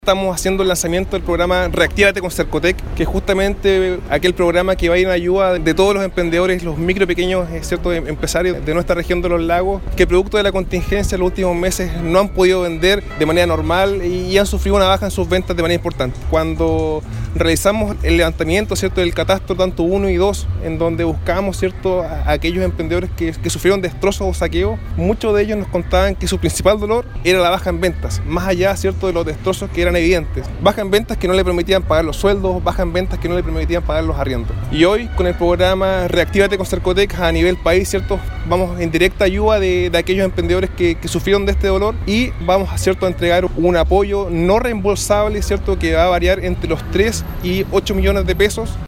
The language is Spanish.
Estamos haciendo el lanzamiento del programa Reactívate con Cercotec, que es justamente aquel programa que va a ir en ayuda de todos los emprendedores, los micro y pequeños empresarios de nuestra región de los lagos, que producto de la contingencia en los últimos meses no han podido vender de manera normal y han sufrido una baja en sus ventas de manera importante. Cuando realizamos el levantamiento, del catastro tanto 1 y 2, en donde buscamos a aquellos emprendedores que sufrieron destrozos o saqueos, muchos de ellos nos contaban que su principal dolor era la baja en ventas, más allá de los destrozos que eran evidentes. Baja en ventas que no le permitían pagar los sueldos, baja en ventas que no le permitían pagar los arriendos. Y hoy, con el programa Reactívate con Cercotec a nivel país, vamos en directa ayuda de aquellos emprendedores que sufrieron de este dolor y vamos a entregar un apoyo no reembolsable, que va a variar entre los 3 y 8 millones de pesos.